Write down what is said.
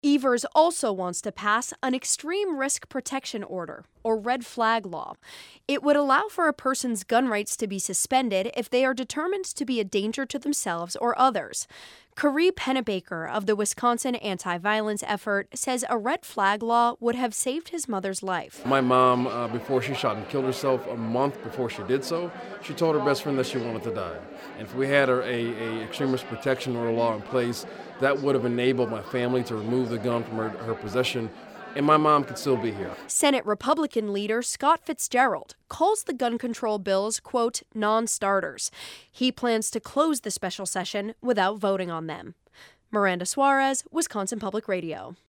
Evers also wants to pass an extreme risk protection order, or red flag law. It would allow for a person's gun rights to be suspended if they are determined to be a danger to themselves or others. Caree Pennebaker of the Wisconsin anti-violence effort says a red flag law would have saved his mother's life. My mom, before she shot and killed herself, a month before she did so, she told her best friend that she wanted to die. And if we had a extreme risk protection order law in place, that would have enabled my family to remove the gun from her possession, and my mom could still be here. Senate Republican leader Scott Fitzgerald calls the gun control bills, quote, non-starters. He plans to close the special session without voting on them. Miranda Suarez, Wisconsin Public Radio.